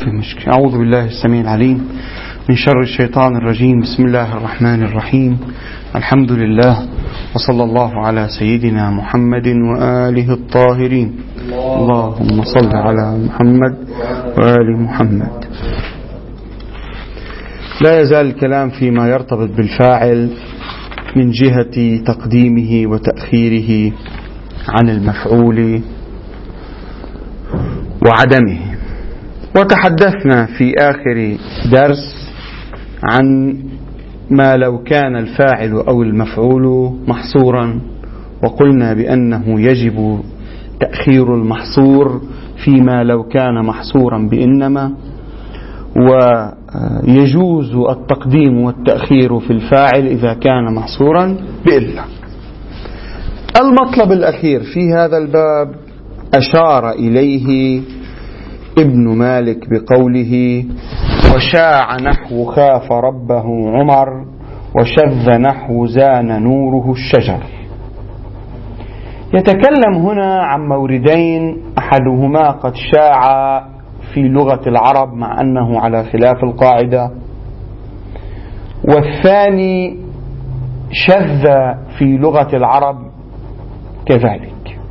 في مشكلة. أعوذ بالله السميع العليم من شر الشيطان الرجيم. بسم الله الرحمن الرحيم. الحمد لله وصلى الله على سيدنا محمد وآله الطاهرين. اللهم صل على محمد وآل محمد. لا يزال الكلام فيما يرتبط بالفاعل من جهة تقديمه وتأخيره عن المفعول وعدمه. وتحدثنا في آخر درس عن ما لو كان الفاعل أو المفعول محصورا، وقلنا بأنه يجب تأخير المحصور فيما لو كان محصورا بإنما، ويجوز التقديم والتأخير في الفاعل إذا كان محصورا بإلا. المطلب الأخير في هذا الباب أشار إليه ابن مالك بقوله: وشاع نحو خاف ربه عمر، وشذ نحو زان نوره الشجر. يتكلم هنا عن موردين، أحدهما قد شاع في لغة العرب مع أنه على خلاف القاعدة، والثاني شذ في لغة العرب كذلك.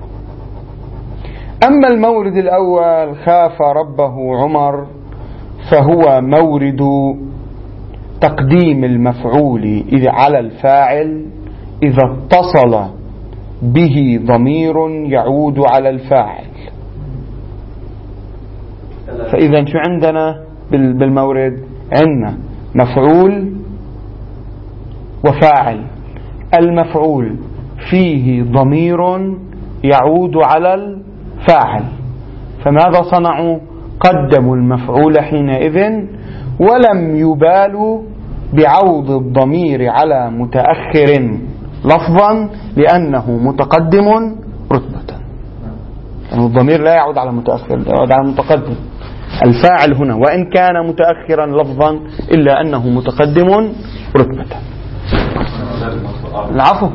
أما المورد الأول خاف ربه عمر فهو مورد تقديم المفعول على الفاعل إذا اتصل به ضمير يعود على الفاعل. فإذا شو عندنا بالمورد؟ عندنا مفعول وفاعل. المفعول فيه ضمير يعود على الفاعل، فماذا صنعوا؟ قدموا المفعول حينئذ ولم يبالوا بعوض الضمير على متأخر لفظا لأنه متقدم رتبة. يعني الضمير لا يعود على متأخر، يعود على متقدم. الفاعل هنا وإن كان متأخرا لفظا إلا أنه متقدم رتبة. العفو.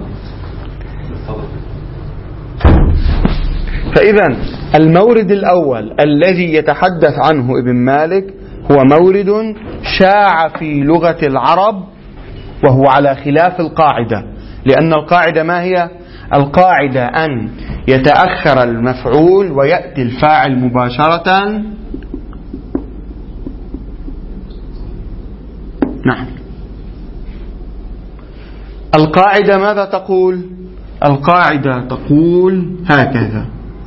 فإذا المورد الأول الذي يتحدث عنه ابن مالك هو مورد شاع في لغة العرب، وهو على خلاف القاعدة، لأن القاعدة ما هي؟ القاعدة أن يتأخر المفعول ويأتي الفاعل مباشرة. نعم. القاعدة ماذا تقول؟ القاعدة تقول هكذا: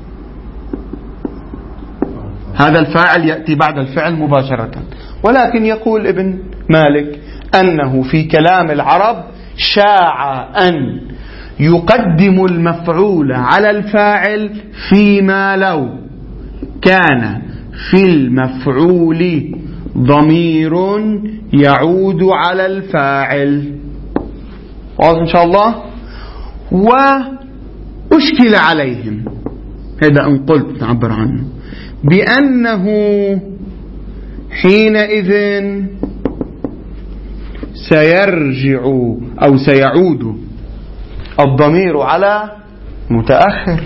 هذا الفاعل يأتي بعد الفعل مباشرة. ولكن يقول ابن مالك أنه في كلام العرب شاع أن يقدم المفعول على الفاعل فيما لو كان في المفعول ضمير يعود على الفاعل. واضح إن شاء الله؟ وأشكل عليهم، هذا أن قلت نعبر عنه بأنه حينئذ سيرجع أو سيعود الضمير على متأخر.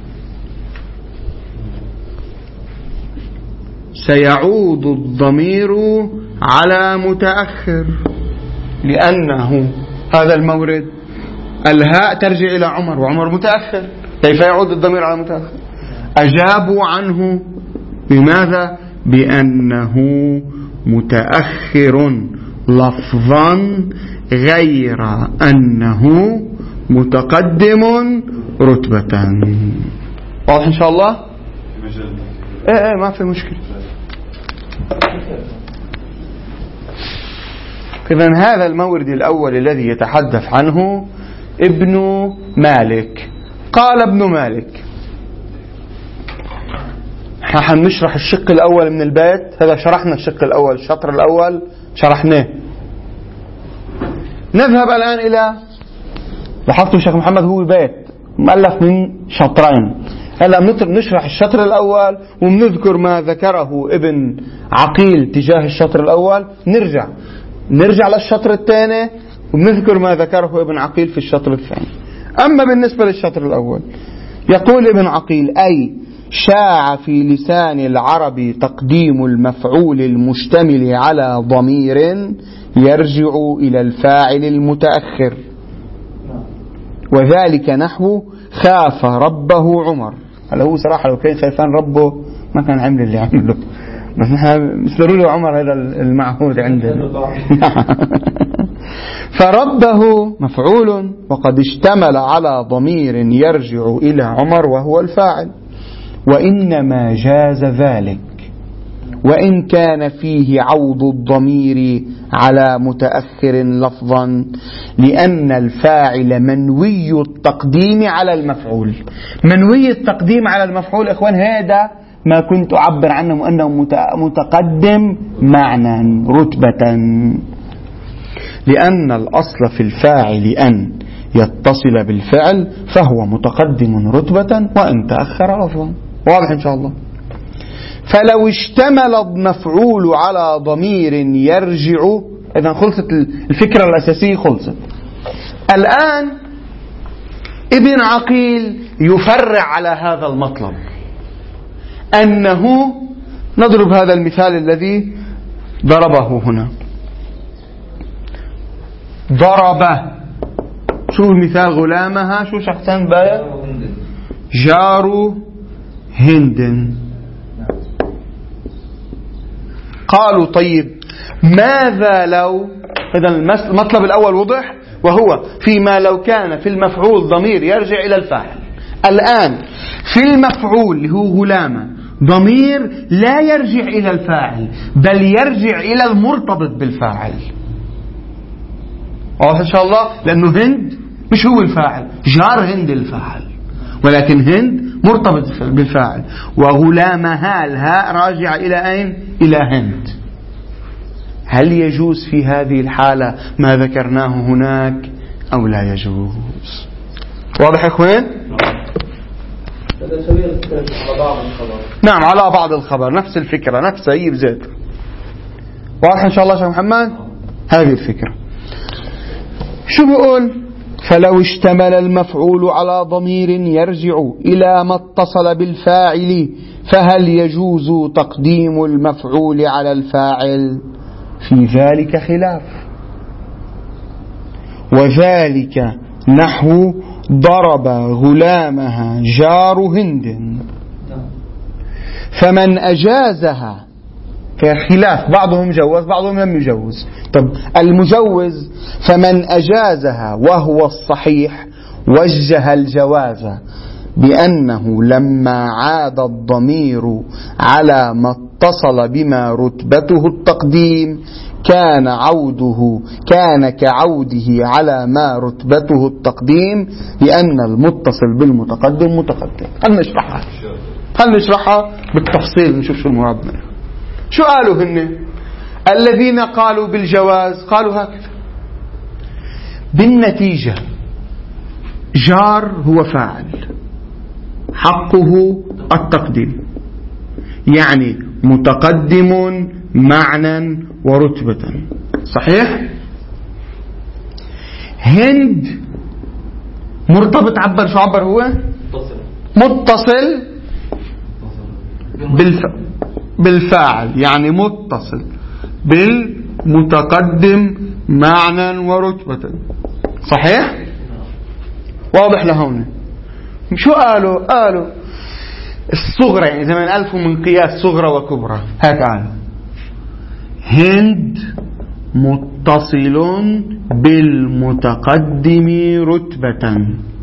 سيعود الضمير على متأخر لأنه هذا المورد الهاء ترجع إلى عمر وعمر متأخر، كيف يعود الضمير على متأخر؟ أجابوا عنه بماذا؟ بأنه متأخر لفظا غير أنه متقدم رتبة. واضح إن شاء الله؟ ما في مشكلة. إذن هذا المورد الأول الذي يتحدث عنه ابن مالك. قال ابن مالك: نحن نشرح الشق الأول من البيت، هذا شرحنا الشق الأول، الشطر الأول شرحناه. نذهب الآن إلى، لاحظتوا شيخ محمد هو بيت مؤلف من شطرين. هلا نشرح الشطر الأول ونذكر ما ذكره ابن عقيل تجاه الشطر الأول، نرجع للشطر الثاني ونذكر ما ذكره ابن عقيل في الشطر الثاني. أما بالنسبة للشطر الأول يقول ابن عقيل: أي شاع في لسان العرب تقديم المفعول المشتمل على ضمير يرجع إلى الفاعل المتأخر، وذلك نحو خاف ربه عمر. هلا هو صراحة لو كان خايفان ربه ما كان عمل اللي عمله، بس نحن مصدروا له عمر، هذا المعهود عندنا. فربه مفعول وقد اشتمل على ضمير يرجع إلى عمر وهو الفاعل، وإنما جاز ذلك وإن كان فيه عوض الضمير على متأخر لفظا، لأن الفاعل منوي التقديم على المفعول. منوي التقديم على المفعول إخوان هذا ما كنت أعبر عنه أنه متقدم معنى رتبة، لأن الأصل في الفاعل أن يتصل بالفعل فهو متقدم رتبة وإن تأخر لفظا. واضح إن شاء الله؟ فلو اشتمل المفعول على ضمير يرجع، إذا خلصت الفكرة الأساسية، خلصت. الآن ابن عقيل يفرع على هذا المطلب، أنه نضرب هذا المثال الذي ضربه هنا. ضرب، شو المثال؟ غلامها، شو شخصان باية؟ جار هند. قالوا طيب ماذا لو، إذا المطلب الأول وضح، وهو فيما لو كان في المفعول ضمير يرجع إلى الفاعل. الآن في المفعول اللي هو غلامة ضمير لا يرجع إلى الفاعل بل يرجع إلى المرتبط بالفاعل. واضح إن شاء الله؟ لأنه هند مش هو الفاعل، جار هند الفاعل، ولكن هند مرتبط بالفاعل، وغلامها الهاء راجع إلى أين؟ إلى هند. هل يجوز في هذه الحالة ما ذكرناه هناك أو لا يجوز؟ واضح يا إخوان؟ نعم، على بعض الخبر، نفس الفكرة، نفس هي بذات. واضح إن شاء الله شيخ محمد؟ هذه الفكرة. شو بيقول؟ فلو اشتمل المفعول على ضمير يرجع إلى ما اتصل بالفاعل فهل يجوز تقديم المفعول على الفاعل؟ في ذلك خلاف، وذلك نحو ضرب غلامها جار هند، فمن أجازها، خلاف، بعضهم جوز بعضهم لم يجوز. طب المجوز فمن أجازها وهو الصحيح وجه الجواز بأنه لما عاد الضمير على ما اتصل بما رتبته التقديم كان كعوده على ما رتبته التقديم، لأن المتصل بالمتقدم متقدم. هل نشرحها بالتفصيل نشوف شو المراد منها. شو قالوا هن الذين قالوا بالجواز؟ قالوا هكذا: بالنتيجة جار هو فاعل حقه التقديم، يعني متقدم معنى ورتبة، صحيح؟ هند مرتبط، عبر شو عبر هو؟ متصل بالفاعل، يعني متصل بالمتقدم معنى ورتبة، صحيح؟ واضح لهون. شو قالوا الصغرى، يعني زمان ألفوا من قياس صغرى وكبرى، هيك قالوا: هند متصل بالمتقدم رتبة،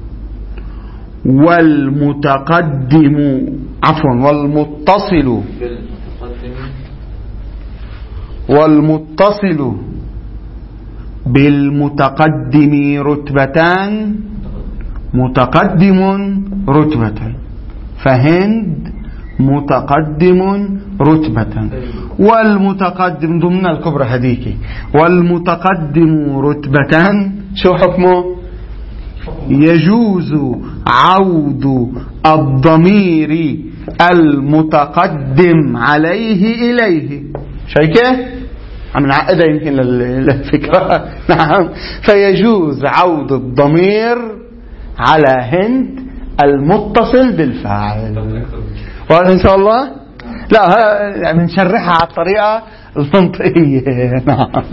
والمتصل بالمتقدم رتبتان متقدم رتبة، فهند متقدم رتبة، والمتقدم ضمن الكبرى هذيك، والمتقدم رتبتان شو حكمه؟ يجوز عود الضمير المتقدم عليه إليه. شايفه؟ عم نعقدها يمكن للفكرة. نعم، فيجوز عود الضمير على هند المتصل بالفاعل. واضح إن شاء الله؟ لا يعني نشرحها على الطريقة المنطقية. نعم.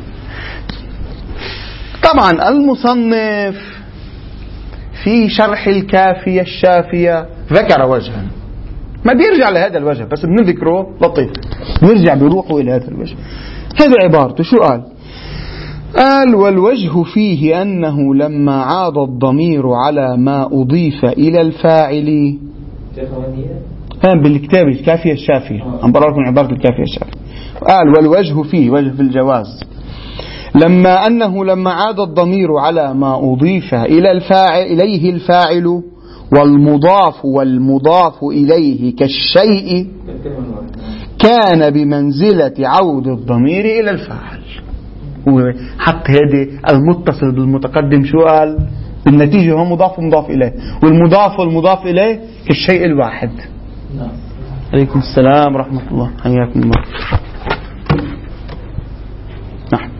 طبعا المصنف في شرح الكافية الشافية ذكر وجها، ما بيرجع لهذا الوجه بس بنذكره لطيف، بيرجع بيروحوا إلى هذا الوجه. هذا عبارته شو قال؟ قال: والوجه فيه أنه لما عاد الضمير على ما أضيف إلى الفاعل. بالكتاب الكافية الشافية، عم بقرأ لكم عبارة الكافية الشافية. قال: والوجه فيه، وجه في الجواز، لما عاد الضمير على ما أضيف إليه الفاعل والمضاف إليه كالشيء كان بمنزلة عود الضمير إلى الفاعل. حتى هذه المتصل بالمتقدم شو قال؟ النتيجة هو مضاف ومضاف إليه، والمضاف إليه كالشيء الواحد. عليكم السلام ورحمة الله، حياكم الله. نعم.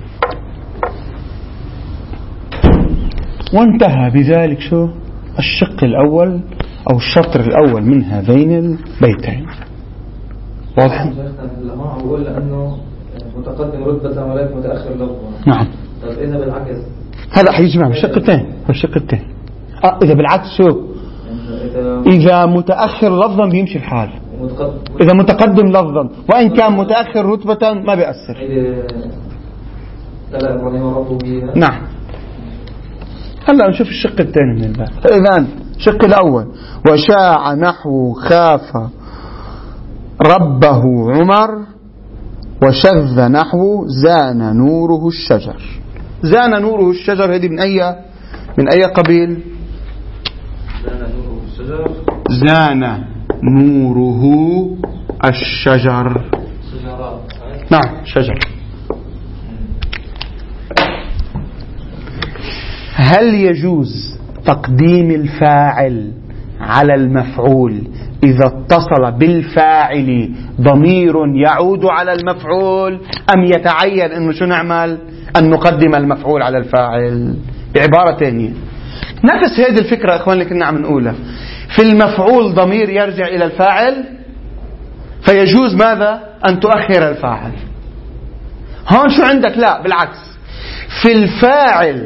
وانتهى بذلك شو؟ الشق الأول أو الشطر الأول من هذين البيتين. واضح؟ لما أقول لأنه متقدم رتبة ولكن متأخر لفظا. نعم. طيب إذا بالعكس؟ هلا حيجمع بالشق الثاني. إذا بالعكس شو؟ إذا متأخر لفظا بيمشي الحال. إذا متقدم لفظا وإن كان متأخر رتبة ما بيأثر. نعم. هلا نشوف الشق الثاني من الباب. فإذا الشق الأول: وشاع نحو خاف ربه عمر، وشذ نحو زان نوره الشجر. زان نوره الشجر هذه من أي قبيل؟ زان نوره الشجر. نعم شجر. هل يجوز تقديم الفاعل على المفعول إذا اتصل بالفاعل ضمير يعود على المفعول، أم يتعين أنه شو نعمل؟ أن نقدم المفعول على الفاعل؟ بعبارة ثانية، نفس هذه الفكرة أخوان اللي كنا عم نقولها. في المفعول ضمير يرجع إلى الفاعل، فيجوز ماذا؟ أن تؤخر الفاعل. هون شو عندك؟ لا بالعكس، في الفاعل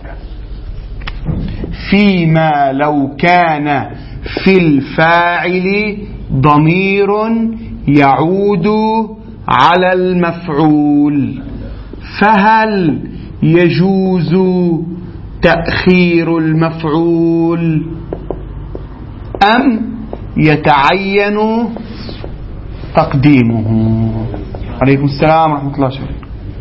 فيما لو كان في الفاعل ضمير يعود على المفعول، فهل يجوز تأخير المفعول أم يتعين تقديمه؟ عليكم السلام ورحمة الله وبركاته.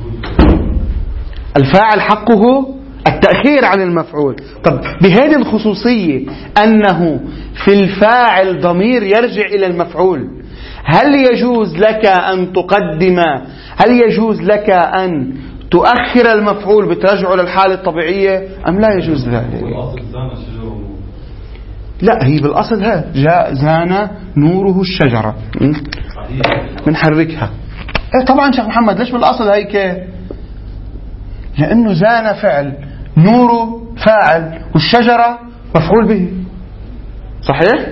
الفاعل حقه التأخير عن المفعول. طب بهذه الخصوصية أنه في الفاعل ضمير يرجع إلى المفعول، هل يجوز لك أن تقدم، هل يجوز لك أن تؤخر المفعول بترجعه للحالة الطبيعية أم لا يجوز ذلك؟ لا، هي بالأصل ها جاء زان نوره الشجرة بنحركها. طبعا شيخ محمد ليش بالأصل هيك؟ لأنه زان فعل، نوره فاعل، والشجرة مفعول به. صحيح؟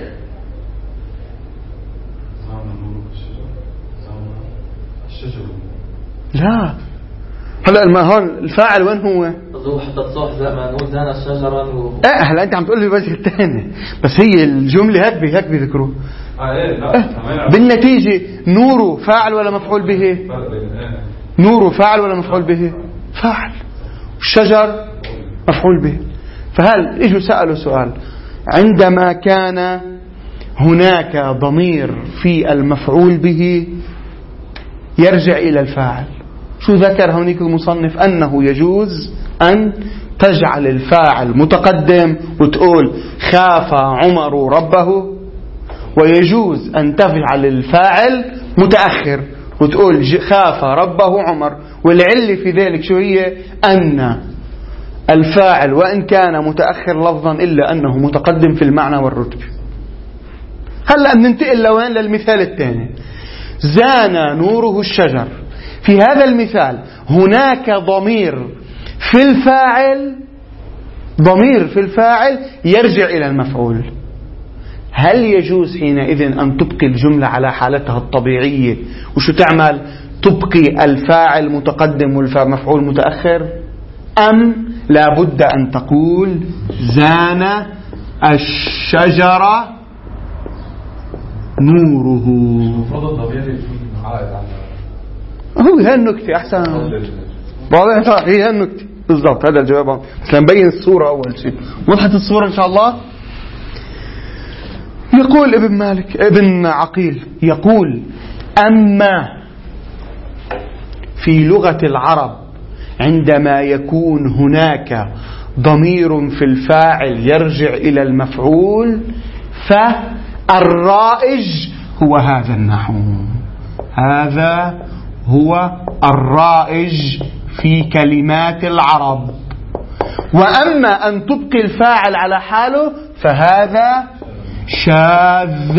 لا، هلا ما هون الفاعل وين هو؟ حتى الصوح زي ما نقول زان الشجرة هلا انت عم تقول لي الوجه الثاني، بس هي الجملة هيك بيذكروه. بالنتيجة نوره فاعل ولا مفعول به؟ نوره فاعل ولا مفعول به؟ فاعل. الشجر مفعول به. فهل اجوا سألوا سؤال: عندما كان هناك ضمير في المفعول به يرجع إلى الفاعل، شو ذكر هونيك المصنف؟ أنه يجوز أن تجعل الفاعل متقدم وتقول خاف عمر ربه، ويجوز أن تجعل الفاعل متأخر وتقول خاف ربه عمر. والعلة في ذلك شو هي؟ أن الفاعل وإن كان متأخر لفظا إلا أنه متقدم في المعنى والرتبة. هلأ بننتقل لوين؟ للمثال الثاني: زان نوره الشجر. في هذا المثال هناك ضمير في الفاعل يرجع إلى المفعول، هل يجوز حينئذ أن تبقي الجملة على حالتها الطبيعية وشو تعمل؟ تبقي الفاعل متقدم والمفعول متأخر، أم لا بد أن تقول زان الشجرة نوره؟ هو هي النكتة أحسن، واضح هي النكتة بالضبط. هذا الجواب بس نبين الصورة أول شيء. وضحت الصورة إن شاء الله. يقول ابن عقيل يقول: أما في لغة العرب عندما يكون هناك ضمير في الفاعل يرجع إلى المفعول فالرائج هو هذا النحو. هذا هو الرائج في كلمات العرب. وأما أن تبقي الفاعل على حاله فهذا شاذ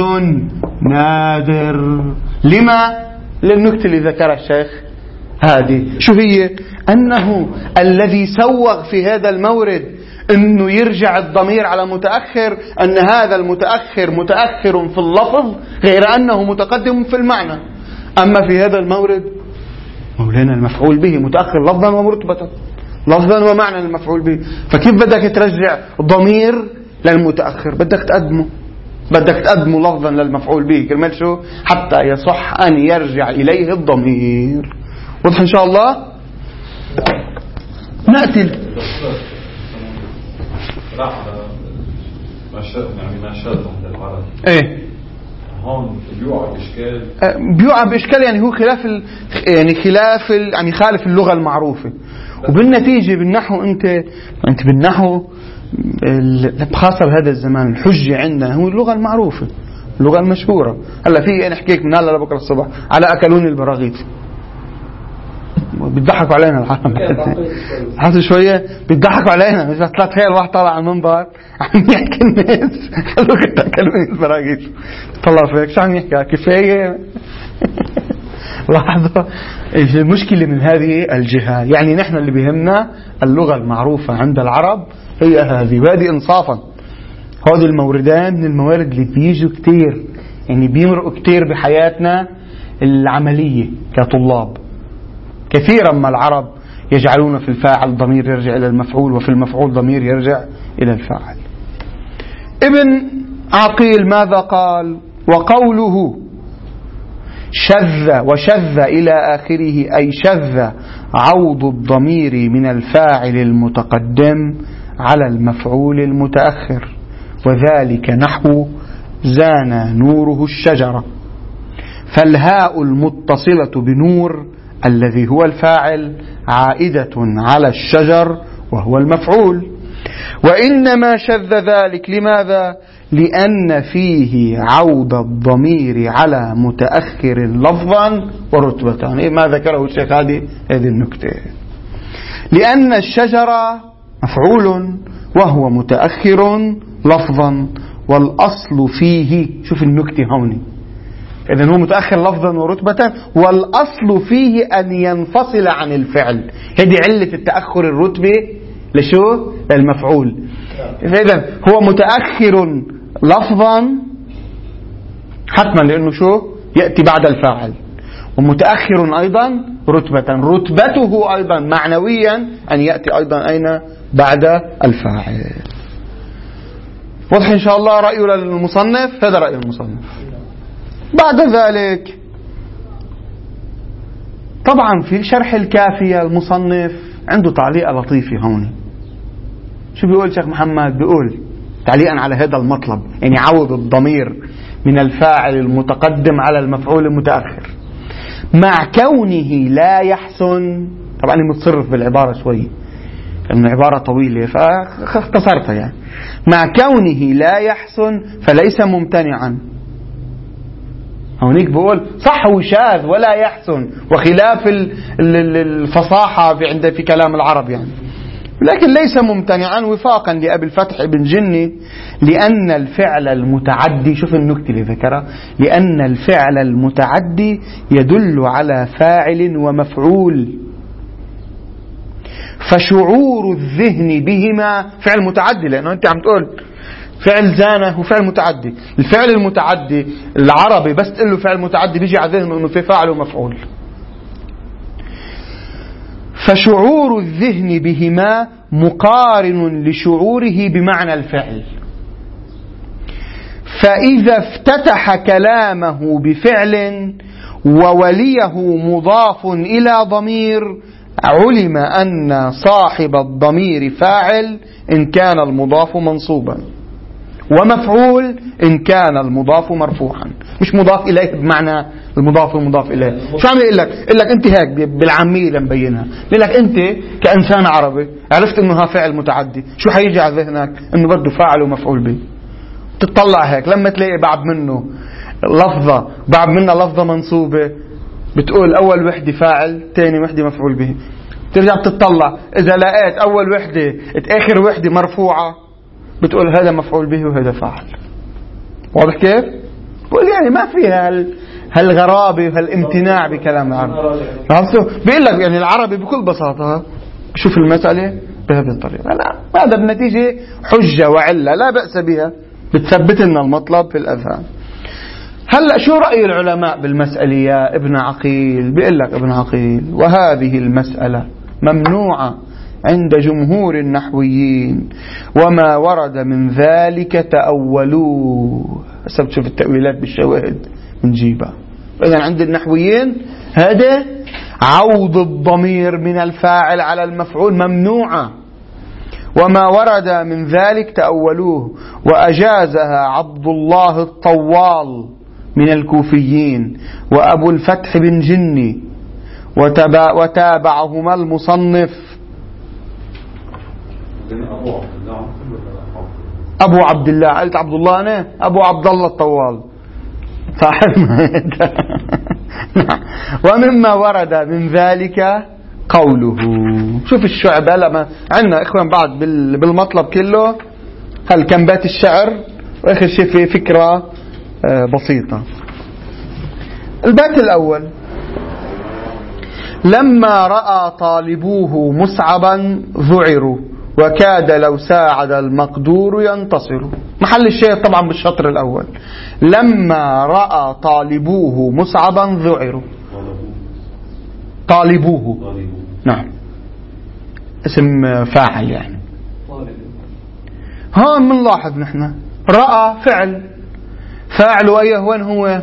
نادر. لما؟ للنكتة اللي ذكرها الشيخ هذه. شو هي؟ أنه الذي سوغ في هذا المورد أنه يرجع الضمير على متأخر، أن هذا المتأخر متأخر في اللفظ غير أنه متقدم في المعنى. أما في هذا المورد مولانا المفعول به متأخر لفظا ومرتبة، لفظا ومعنى المفعول به. فكيف بدك ترجع ضمير للمتأخر؟ بدك تقدمه لفظا للمفعول به كرمال شو؟ حتى يصح أن يرجع إليه الضمير. واضح إن شاء الله؟ نأتي ايه هون بيوقع بإشكال يعني هو يعني خالف اللغة المعروفة. وبالنتيجة بالنحو انت بالنحو بخاصة بهذا الزمان الحجة عندنا هو اللغة المعروفة، اللغة المشهورة. هلا في انا احكيك من هلا لبكره الصبح على اكلوني البراغيث، بيضحكوا علينا العالم. حاسس شوية بيضحكوا علينا. إذا تخيل واحد طالع على المنبر عم يحكي الناس خلوك تاكلوني البراغيث، طلع فيك شو عم يحكي؟ كفاية. لاحظوا المشكلة من هذه الجهة. يعني نحن اللي بيهمنا اللغة المعروفة عند العرب هي هذه، وهذه إنصافا هذه الموردان من الموارد اللي بيجوا كتير، يعني بيمرقوا كتير بحياتنا العملية كطلاب. كثيرا ما العرب يجعلون في الفاعل ضمير يرجع إلى المفعول وفي المفعول ضمير يرجع إلى الفاعل. ابن عقيل ماذا قال؟ وقوله شذ وشذ إلى آخره أي شذ عوض الضمير من الفاعل المتقدم على المفعول المتأخر، وذلك نحو زان نوره الشجرة. فالهاء المتصلة بنور الذي هو الفاعل عائدة على الشجر وهو المفعول. وإنما شذ ذلك لماذا؟ لأن فيه عود الضمير على متأخر لفظا ورتبة. ما ذكره الشيخ هذه النكتة. لأن الشجرة مفعول وهو متأخر لفظا والأصل فيه، شوف النكتة هوني، إذن هو متأخر لفظا ورتبة والأصل فيه أن ينفصل عن الفعل. هذه علة التأخر الرتبة لشو؟ للمفعول. إذن هو متأخر لفظا حتما لأنه شو؟ يأتي بعد الفاعل، ومتأخر أيضا رتبته أيضا معنويا أن يأتي أيضا أين؟ بعد الفاعل. واضح إن شاء الله رأيه للمصنف؟ هذا رأي المصنف. بعد ذلك طبعا في شرح الكافية المصنف عنده تعليق لطيفة هون. شو بيقول شيخ محمد؟ بيقول تعليقا على هذا المطلب، يعني عوض الضمير من الفاعل المتقدم على المفعول المتأخر مع كونه لا يحسن. طبعا متصرف بالعبارة شوي لأن العبارة طويلة فاختصرتها. يعني مع كونه لا يحسن فليس ممتنعا. هونيك بقول صح وشاذ ولا يحسن وخلاف الفصاحة في كلام العرب يعني، لكن ليس ممتنعا وفاقا لأبي الفتح بن جني لأن الفعل المتعدي، شوف النكتة اللي ذكرها، لأن الفعل المتعدي يدل على فاعل ومفعول، فشعور الذهن بهما فعل متعدي، لأنه أنت عم تقول فعل زانه هو فعل متعدي. الفعل المتعدي العربي بس تقول له فعل متعدي بيجي على ذهنه انه في فاعل ومفعول. فشعور الذهن بهما مقارن لشعوره بمعنى الفعل. فإذا افتتح كلامه بفعل ووليه مضاف إلى ضمير علم أن صاحب الضمير فاعل إن كان المضاف منصوبا، ومفعول إن كان المضاف مرفوعا. مش مضاف إليه بمعنى المضاف والمضاف إليه. شو عم يقول لك؟ يقول لك أنت هيك بالعامية لنبينها، يقول لك أنت كإنسان عربي عرفت إنه ها فعل متعدي، شو حيجي على ذهنك؟ إنه بده فاعل ومفعول به. تطلع هيك لما تلاقي بعد منه لفظة بعد منها لفظة منصوبة بتقول أول وحدة فاعل ثاني وحدة مفعول به. ترجع تطلع إذا لقيت أول وحدة آخر وحدة مرفوعة بتقول هذا مفعول به وهذا فاعل. واضح كيف؟ بقول يعني ما في هالغرابة وهالامتناع بكلام العرب. بيقول لك يعني العربي بكل بساطة شوف المسألة بهذه الطريقة. لا هذا بالنتيجة حجة وعلة لا بأس بها، بتثبت لنا المطلب في الأذهان. هلأ شو رأي العلماء بالمسألة يا ابن عقيل؟ بيقول لك ابن عقيل وهذه المسألة ممنوعة عند جمهور النحويين وما ورد من ذلك تأولوه. هسه بتشوف التأويلات بالشواهد بنجيبها. إذن عند النحويين هذا عوض الضمير من الفاعل على المفعول ممنوعة، وما ورد من ذلك تأولوه، وأجازها عبد الله الطوال من الكوفيين وأبو الفتح بن جني وتابعهما المصنف أبو عبد الله. قلت عبد الله أنا أبو عبد الله الطوال صاحب. ومما ورد من ذلك قوله. شوف الشعب لما عندنا إخوان بعد بالمطلب كله هل كان بات الشعر، وآخر شيء في فكرة بسيطة. البيت الأول: لما رأى طالبوه مصعبا ذعروا وكاد لو ساعد المقدور ينتصر. محل الشيء طبعا بالشطر الأول. لما رأى طالبوه مصعبا ذعروا. طالبوه نعم اسم فاعل يعني. هون منلاحظ نحن رأى فاعل وأيه وين هو؟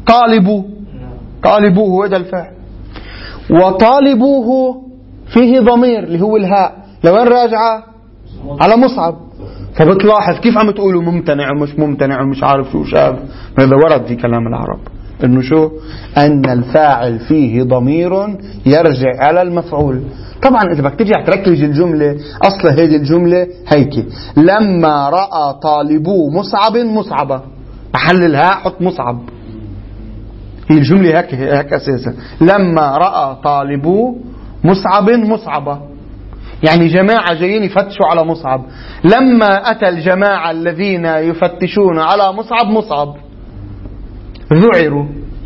طالبوه هذا الفاعل، وطالبوه فيه ضمير اللي هو الهاء لوين راجعة؟ على مصعب. فبتلاحظ كيف عم تقولوا ممتنع ومش ممتنع ومش عارف شو شاب. هذا ورد في كلام العرب انه شو؟ ان الفاعل فيه ضمير يرجع على المفعول. طبعا اذا بدك ترجع تركز الجملة اصل هذه الجملة هيك: لما رأى طالبو مصعب مصعبة، محل الهاء حط مصعب. هي الجملة هيك اساسا. لما رأى طالبو مصعب مصعبة، يعني جماعة جايين يفتشوا على مصعب. لما أتى الجماعة الذين يفتشون على مصعب ذعروا.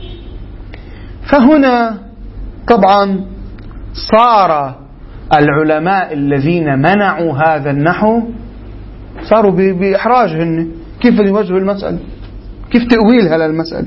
فهنا طبعا صار العلماء الذين منعوا هذا النحو صاروا بإحراجهن كيف يوجهوا المسألة، كيف تأويلها للمسألة.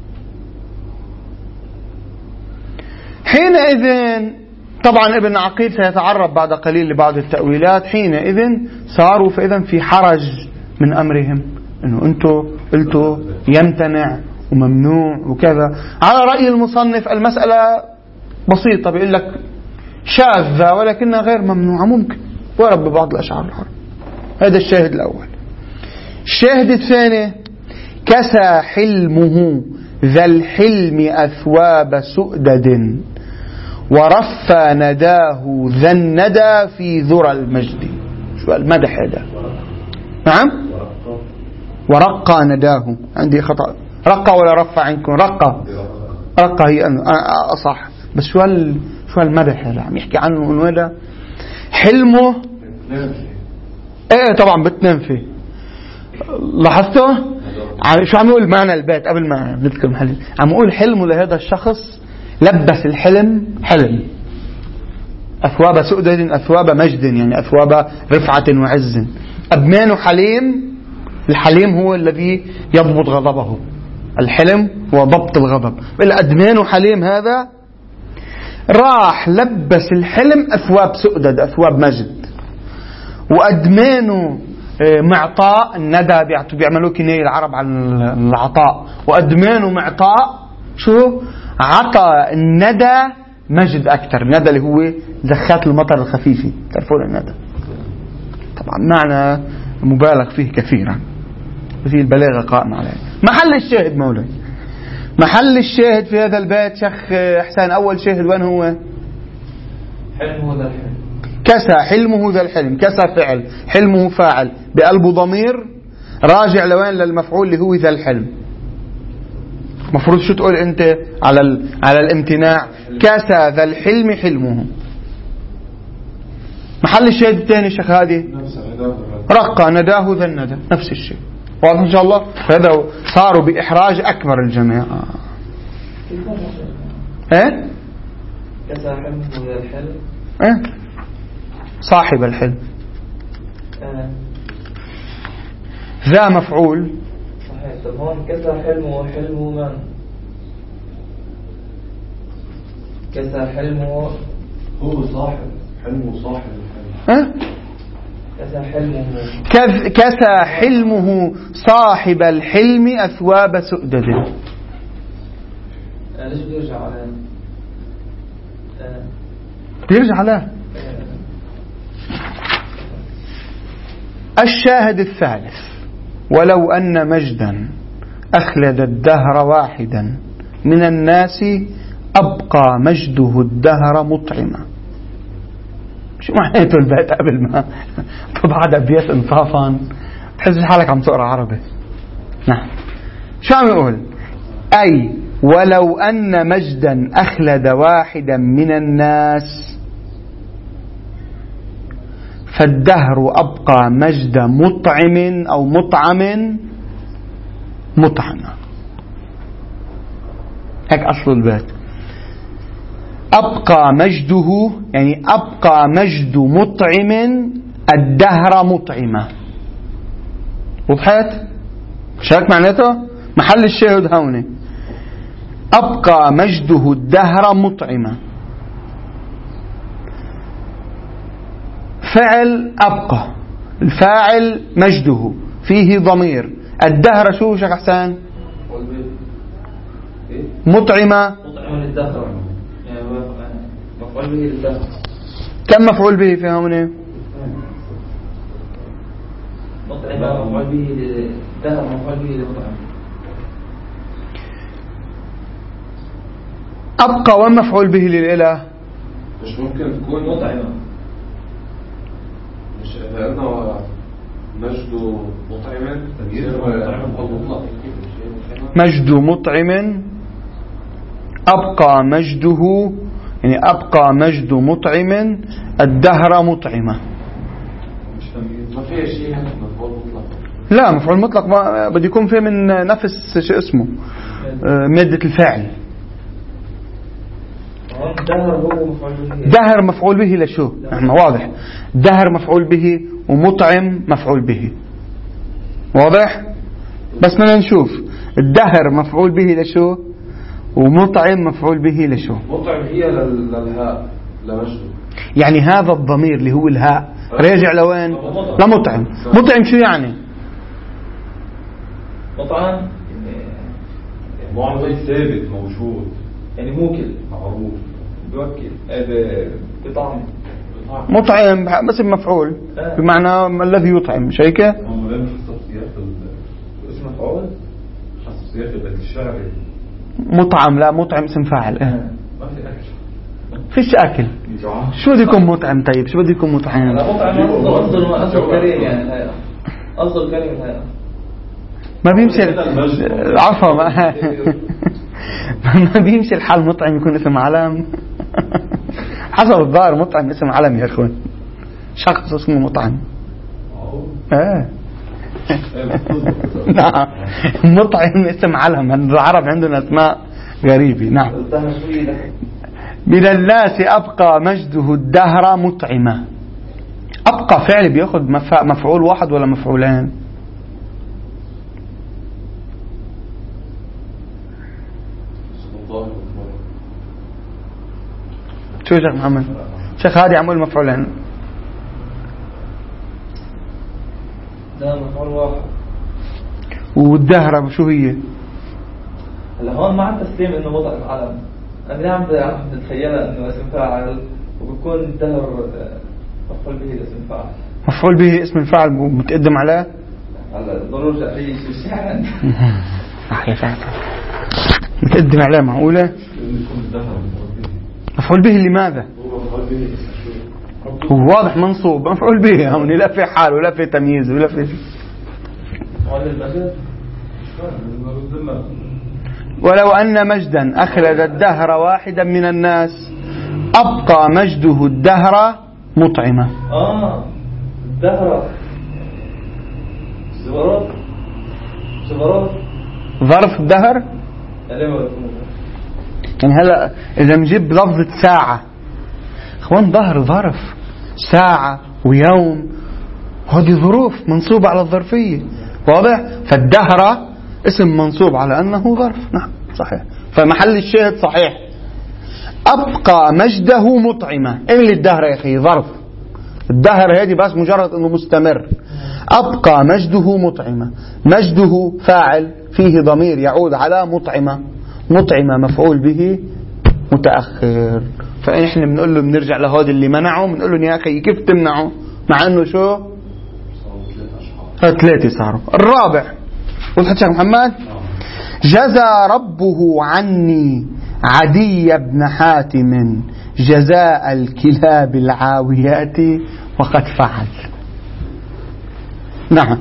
حينئذ طبعا ابن عقيل سيتعرض بعد قليل لبعض التأويلات. حينئذ صاروا فإذا في حرج من أمرهم، إنه أنتوا قلتوا يمتنع وممنوع وكذا. على رأي المصنف المسألة بسيطة، بيقول لك شاذة ولكنها غير ممنوعة ممكن، ورد ببعض الأشعار الحر. هذا الشاهد الأول. الشاهد الثاني: كسى حلمه ذا الحلم أثواب سؤدد ورفى نداه ذا الندى في ذرى المجد. شو المدح هذا؟ نعم ورقى نداه. عندي خطأ، رقى ولا رفع عندكم؟ رقى هي أصح. بس شو المدح هذا عم يحكي عنه؟ انه هذا حلمه ايه طبعا بتنفي. لاحظتوا شو عم يقول معنى البيت قبل ما نذكر محل؟ عم يقول حلمه لهذا الشخص لبس الحلم حلم. أثواب سؤدد أثواب مجد، يعني أثواب رفعة وعز. أبمانه حليم الحليم هو الذي يضبط غضبه. الحلم هو ضبط الغضب. الأدمان حليم هذا راح لبس الحلم أثواب سؤدد، أثواب مجد، وأدمانه معطاء الندى، بيعملوا كناية العرب عن العطاء، وأدمانه معطاء شو عطى الندى مجد أكثر. الندى اللي هو زخات المطر الخفيفة، تعرفون الندى طبعا معنى مبالغ فيه كثيرا، وفي البلاغة قائمة عليه. محل الشاهد مولاي، محل الشاهد في هذا البيت شيخ حسين، أول شاهد وين هو؟ حلمه ذا الحلم. كسى حلمه ذا الحلم. كسى فعل، حلمه فاعل، بقلبه ضمير راجع لوين؟ للمفعول اللي هو ذا الحلم. مفروض شو تقول أنت على الامتناع؟ كسى ذا الحلم حلمه. محل الشاهد الثاني شيخ هادي رقى نداه ذا الندى، نفس الشيء. واضح إن شاء الله. هذا صاروا بإحراج أكبر الجماعة. إيه؟ كسى حلمه ذا الحلم. إيه؟ صاحب الحلم. ذا مفعول. صحيح. طب هون كسى حلمه وحلمه من؟ كسى حلمه هو صاحب حلمه، صاحب الحلم. إيه؟ كسى حلمه. كسى حلمه صاحب الحلم أثواب سؤدد. ليش بيرجع على بيرجع على الشاهد الثالث. ولو أن مجدا أخلد الدهر واحدا من الناس أبقى مجده الدهر مطعما. شو معناته البيت قبل ما طبعا أبيات إنصافا تحس حالك عم تقرأ عربي؟ نعم. شو عم يقول؟ أي ولو أن مجدا أخلد واحدا من الناس فالدهر أبقى مجد مطعم أو مطعم مطعما. هيك أصل البيت. أبقى مجده يعني أبقى مجد مطعم الدهر مطعمة. وضحت؟ مش هيك معناته؟ محل الشاهد هون أبقى مجده الدهر مطعمة. فعل أبقى، الفاعل مجده فيه ضمير، الدهر شو شيخ حسان؟ مطعمة. مطعم للدهر، يعني مفعول به للدهر. كم مفعول به في هون؟ مطعمة مفعول به للدهر، مفعول به للمطعم. أبقى ومفعول به للإله. مش ممكن تكون مطعمة. مش لأنه مجد مطعما مجد مطعم. أبقى مجده يعني أبقى مجد مطعم الدهر مطعمة. ما فيها شيء مفعول مطلق. لا مفعول مطلق ما بده يكون فيه من نفس شو اسمه مادة الفاعل. دهر هو مفعول به. دهر مفعول به لشو؟ احنا واضح. دهر مفعول به ومطعم مفعول به. واضح؟ بس بدنا نشوف الدهر مفعول به لشو ومطعم مفعول به لشو. مطعم هي للهاء لمجد. يعني هذا الضمير اللي هو الهاء راجع لوين؟ لمطعم. مطعم شو يعني؟ مطعم معظم ثابت موجود، يعني موكل معروف، بيوكل بطعم. مطعم بس مفعول بمعنى الذي يطعم، مش هيك؟ هم لم يحسب سياق اسم مفعول، حسب سياق الشعر. مطعم لا مطعم اسم فاعل. ما في أكل. فيش أكل. شو بده يكون مطعم؟ طيب شو بده يكون مطعم؟ لا مطعم أصل كريم يعني أصل كريم هذا. ما بيمشي عفوا ما بيمشي الحال مطعم يكون اسم علم. حسب الظاهر مطعم اسم علم يا اخوان، شخص اسمه مطعم. نعم مطعم اسم علم. العرب عندنا اسماء غريبة. نعم. من الناس أبقى مجده الدهر مطعمة. أبقى فعل بيأخذ مفعول واحد ولا مفعولين؟ شو يا شيخ محمد؟ شيخ هادي عمول مفعولين. لا مفعول واحد. والدهرة شو هي؟ هلا هون مع التسليم انه وضعت علم. انا عم بتخيلها انه اسم فاعل وبكون الدهر مفعول به اسم فاعل. مفعول به اسم الفاعل متقدم عليه؟ هلا ضروري اي شيء يعني. صحيح فعلا. متقدم عليه معقولة؟ مفعول به لماذا؟ هو واضح منصوب مفعول به هون، لا في حال ولا في تمييز ولا في شيء. ولو أن مجدا أخلد الدهر واحدا من الناس أبقى مجده الدهر مطعمة. الدهر زبرات ظرف الدهر يعني هلا إذا نجيب لفظة ساعة اخوان، ظهر ظرف ساعة ويوم، هذه ظروف منصوبة على الظرفية، واضح؟ فالدهر اسم منصوب على أنه ظرف. نعم صحيح، فمحل الشاهد صحيح. أبقى مجده مطعمة. إيه اللي الدهر يا أخي؟ ظرف. الدهر هذه بس مجرد أنه مستمر. أبقى مجده مطعمة، مجده فاعل فيه ضمير يعود على مطعمة، مطعمة مفعول به متأخر. فإحنا بنقول له بنرجع لهذا اللي منعه، بنقول له يا أخي كيف تمنعه مع أنه شو 3 صاروا. الرابع وضحت شيخ محمد؟ جزى ربه عني عدي بن حاتم جزاء الكلاب العاويات وقد فعل. نعم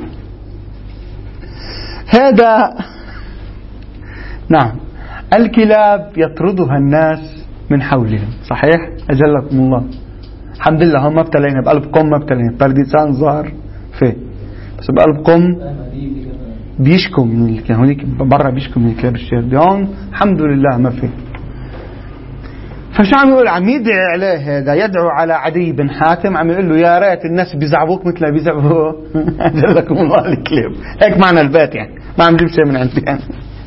هذا نعم الكلاب يطردها الناس من حولهم، صحيح؟ أجلكم الله. الحمد لله هم ما ابتلينا بقلبكم، ما ابتلينا برديسان ظهر فيه، بس بقلبكم بيشكوا من الكلاب. هونيك برا بيشكوا من الكلاب الشرد، هون الحمد لله ما فيه. فشو عم يقول؟ عم يدعي عليه هذا، يدعو على عدي بن حاتم، عم يقول له يا ريت الناس بيزعبوك مثل بيزعبوه. أجلكم الله الكلاب. هيك معنى البيت يعني، ما عم جيب شيء من عندي يعني.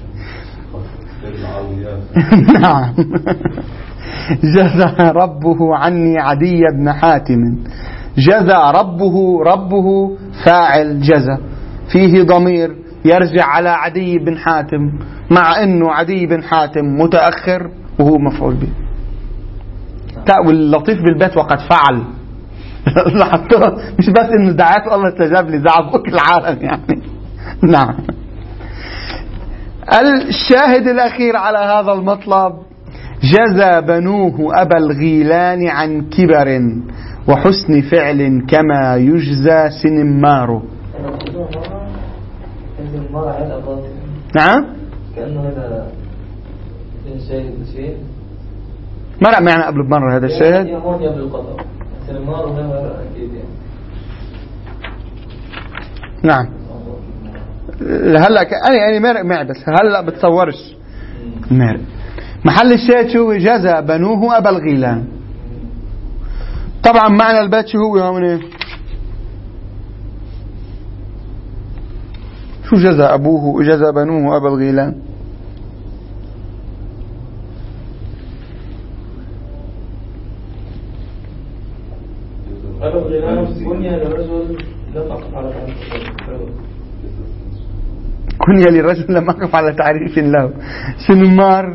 نعم. جزى ربه عني عدي بن حاتم. جزى ربه، ربه فاعل جزى فيه ضمير يرجع على عدي بن حاتم، مع انه عدي بن حاتم متأخر وهو مفعول به. واللطيف بالبيت وقد فعل. مش بس انه دعيت الله استجاب لي، زعبوك العالم يعني. نعم. الشاهد الأخير على هذا المطلب: جزى بنوه أبا الغيلان عن كبر وحسن فعل كما يجزى سنمار. نعم. كأنه هذا شيء ما رأى معنى قبل بمرة هذا الشاهد. هون قبل القطر سنمار وهذا أكيد يعني. نعم. هلا أنا مارق معي، بس هلا بتصورش مارق. محل الشاهد شو؟ جزى بنوه أبا الغيلان. طبعا معنى البيت شو هو هون؟ شو جزى أبوه جزى بنوه أبا الغيلان؟ أبا الغيلان بني لرجل لم أقف على تعريف. كنية للرجل لم أقف على تعريف له. سنمار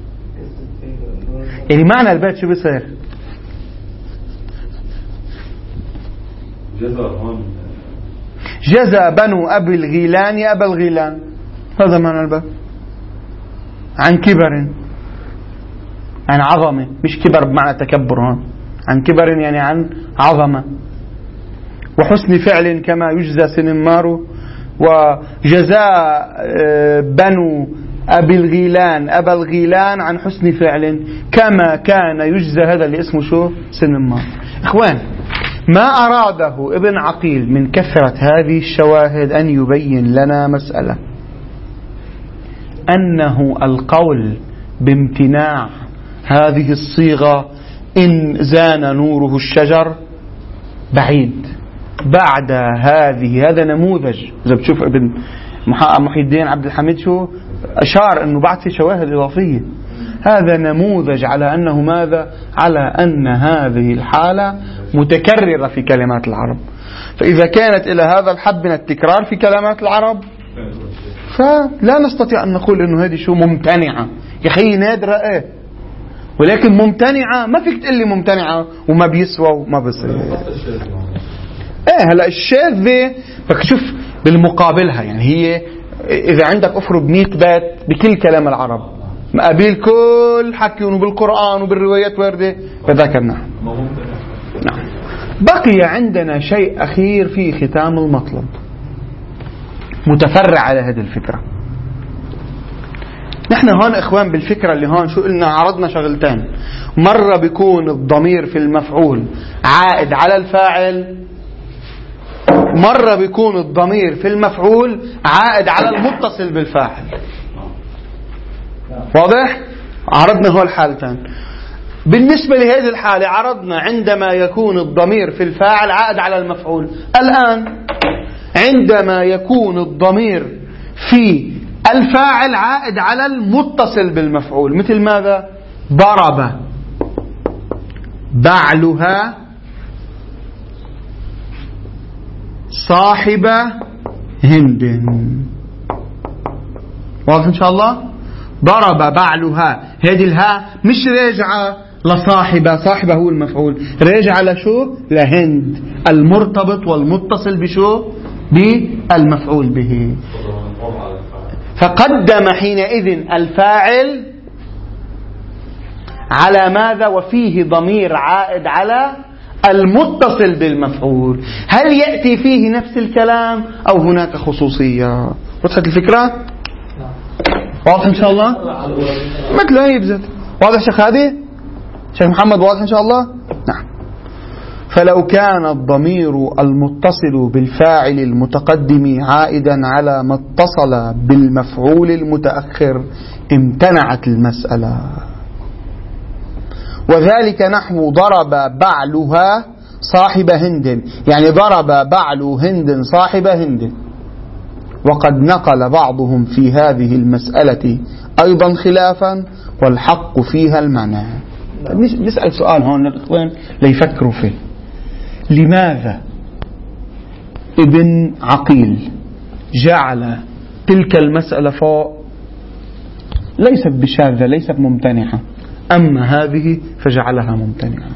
يعني معنى البيت شو بصير؟ جزى بنو أبي الغيلان أبا الغيلان، هذا معنى البيت. عن كبر عن عظمة، مش كبر بمعنى تكبر، هون عن كبر يعني عن عظمة. وحسن فعل كما يجزى سنمار. وجزاء بنو أبي الغيلان أبا الغيلان عن حسن فعل كما كان يجزى، هذا اللي اسمه شو؟ سنمار. إخوان، ما أراده ابن عقيل من كثرة هذه الشواهد أن يبين لنا مسألة، أنه القول بامتناع هذه الصيغة إن زان نوره الشجر بعيد. بعد هذا نموذج، إذا بتشوف ابن محي الدين عبد الحميد شو أشار أنه بعد في شواهد إضافية. هذا نموذج على أنه ماذا؟ على أن هذه الحالة متكررة في كلمات العرب. فإذا كانت إلى هذا الحد من التكرار في كلمات العرب فلا نستطيع أن نقول أنه هذه شو ممتنعة. يا أخي نادرة إيه، ولكن ممتنعة ما فيك تقول لي ممتنعة وما بيسوى وما بيصير. هلا الشاذة بدك تشوف بالمقابلها، يعني هي إذا عندك أفرض 100 بيت بكل كلام العرب مقابل كل حكيهم بالقرآن وبالروايات واردة فذاك النحو. نعم. بقي عندنا شيء أخير في ختام المطلب متفرع على هذه الفكرة. نحن هون إخوان بالفكرة اللي هون شو قلنا؟ عرضنا شغلتين. مرة بيكون الضمير في المفعول عائد على الفاعل، مرة بيكون الضمير في المفعول عائد على المتصل بالفاعل. واضح؟ عرضنا هو الحالتين. بالنسبة لهذه الحالة عرضنا عندما يكون الضمير في الفاعل عائد على المفعول. الآن عندما يكون الضمير في الفاعل عائد على المتصل بالمفعول، مثل ماذا؟ ضرب بعلها صاحب هند. واضح إن شاء الله؟ ضرب بعلها، هذه الهاء مش راجعة لصاحبة، صاحبة هو المفعول، راجعة لشو؟ لهند، المرتبط والمتصل بشو؟ بالمفعول به. فقدم حينئذ الفاعل على ماذا؟ وفيه ضمير عائد على المتصل بالمفعول. هل يأتي فيه نفس الكلام أو هناك خصوصية؟ وضحت الفكرة؟ واضح إن شاء الله؟ مثل هي بزت. واضح شيخ هادي؟ شيخ محمد واضح إن شاء الله؟ نعم. فلو كان الضمير المتصل بالفاعل المتقدم عائدا على ما اتصل بالمفعول المتأخر امتنعت المسألة. وذلك نحو ضرب بعلها صاحب هند، يعني ضرب بعل هند صاحب هند. وقد نقل بعضهم في هذه المسألة أيضا خلافا والحق فيها المعنى. نسأل سؤال هون للإخوان ليفكروا فيه. لماذا ابن عقيل جعل تلك المسألة فوق ليست بشاذة ليست ممتنعة، أما هذه فجعلها ممتنعة؟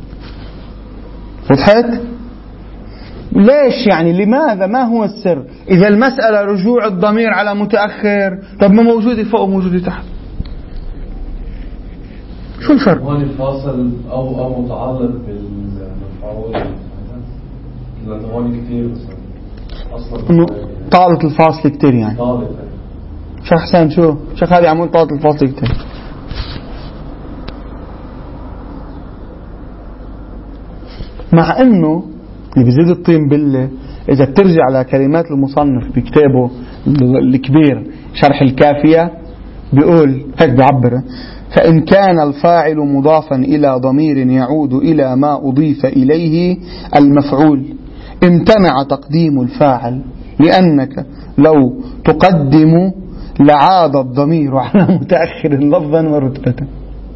وضحت؟ ليش يعني؟ لماذا؟ ما هو السر؟ إذا المسألة رجوع الضمير على متأخر، طب ما موجودة فوق وموجودة تحت، شو الفرق؟ هون الفاصل أو متعلق بالمفعول لأنه هون كتير أصلا طالت الفاصل كتير يعني. طالت. شيخ حسين شو؟ شيخ هذه عمول طالت الفاصل كتير. مع انه اللي بيزيد الطين بله اذا بترجع على كلمات المصنف بكتابه الكبير شرح الكافية بيقول هيك بيعبر: فإن كان الفاعل مضافا إلى ضمير يعود إلى ما أضيف إليه المفعول امتنع تقديم الفاعل، لأنك لو تقدم لعاد الضمير على متأخر لفظا ورتبة.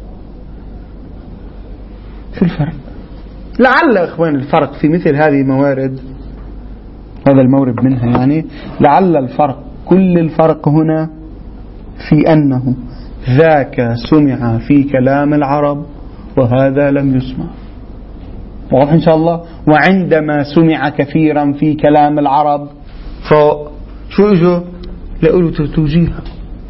شو الفرق؟ لعل إخوان الفرق في مثل هذه الموارد، هذا المورد منها يعني، لعل الفرق كل الفرق هنا في أنه ذاك سمع في كلام العرب وهذا لم يسمع. واضح إن شاء الله؟ وعندما سمع كثيرا في كلام العرب شو اجوا لقولوا توجيها،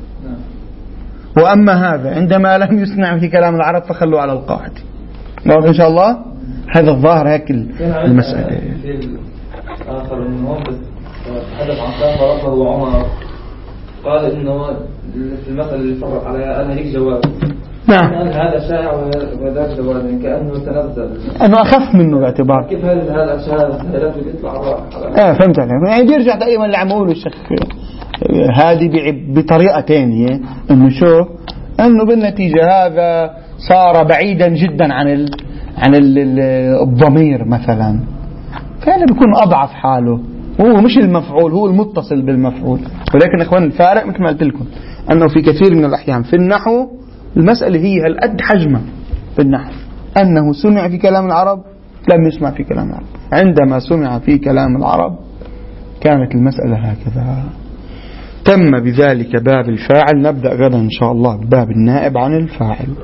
وأما هذا عندما لم يسمع في كلام العرب فخلوا على القاعدة. واضح إن شاء الله؟ هذا الظاهر هيك المسألة. آخر إنه بس تحدث عن سافر أخر وعمر قال إنه في المسألة اللي فرق عليها قال هيك جواب. نعم. قال هذا شائع وذاك جواب، يعني كأنه تنزل. أنه أخف منه باعتبار. كيف هذا شاذ؟ هذا بيطلع راح. فهمت عليك. يعني بيرجع دائما اللي عم يقوله الشيخ هذه بطريقة تانية، إنه شو؟ إنه بالنتيجة هذا صار بعيدا جدا عن الضمير مثلا، فهذا بيكون أضعف حاله، وهو مش المفعول، هو المتصل بالمفعول. ولكن إخوان الفارق مثل ما قلت لكم أنه في كثير من الأحيان في النحو المسألة هي هالقد حجمها في النحو، أنه سمع في كلام العرب لم يسمع في كلام العرب. عندما سمع في كلام العرب كانت المسألة هكذا. تم بذلك باب الفاعل. نبدأ غدا إن شاء الله بباب النائب عن الفاعل.